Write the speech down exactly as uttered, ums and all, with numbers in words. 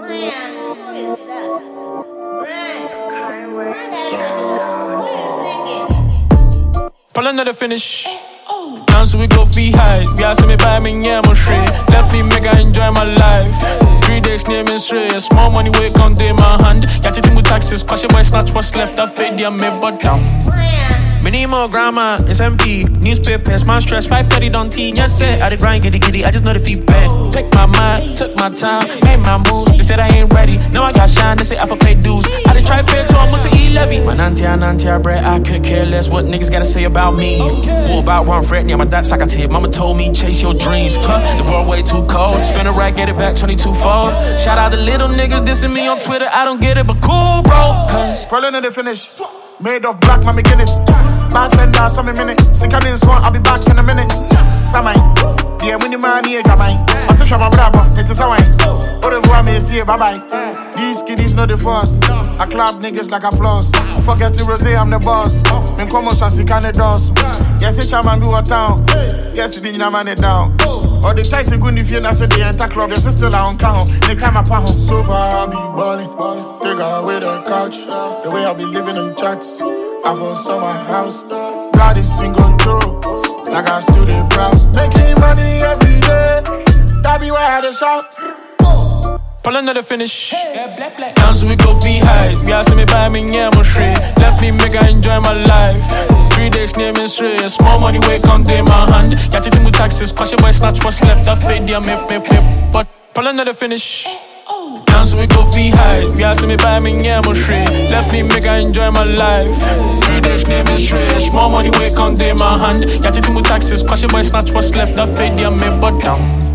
Pulling to the finish. Now so we go fee high. Yeah, see me buy me, yeah, I'm straight. Left me make I enjoy my life. Three days near me straight. Small money wake on day my hand. Yeah, take with taxes. Cause your boy snatch what's left. I fade yeah, me but down. Me need more grandma, S M P, newspapers, my stress, five thirty don't teen, yes sir. I did grind, giddy giddy, I just know the feedback. Pick my mind, took my time, made my moves. They said I ain't ready, now I got shine, they say I for pay dues. I did try pay to almost an E-levy. My auntie and auntie I bread, I could care less what niggas gotta say about me. Okay. Who about one fret, yeah, my dad's like I tell you, mama told me, chase your dreams. Huh? The world way too cold, spin a rack, get it back twenty-two fold. Shout out the little niggas dissing me on Twitter, I don't get it, but cool, bro. Cause pulling to the finish. Made of black, my Guinness. Bartender, some minute. Sick of this one, I'll be back in a minute. Samai, yeah, when the man here, Gamai. I say, Shabba Brabba, it's a Sawai. Whatever I may say, bye bye. These kiddies know the force. I clap niggas like applause. Forget to Rose, I'm the boss. Men come on, so I see can the doors. Yes, it's Chaman do a town. Yes, it didn't man it down. Or the ties are good if you're not so the enter club. Yes, it's still on count. They climb up on. So far, I'll be balling. Take away the couch. The way I'll be living in chats. I for summer house. God is in control. Like I still the browse. Making money every day. That be why I had a shout. Pulling to the finish. Now so we go fee high. Yeah, see me buy me, yeah, I'm straight. Left me make I enjoy my life. Three days near me straight. Small money wake on day my hand. Yeah, take with taxes. Cause your boy snatch what's left. I fade yeah, me, me, me. But pulling to the finish. Now so we go fee high. Yeah, see me buy me, yeah, I'm straight. Left me make I enjoy my life. Three days near me straight. Small money wake on day my hand. Yeah, take with taxes. Cause your boy snatch what's left. I fade yeah, me, but down.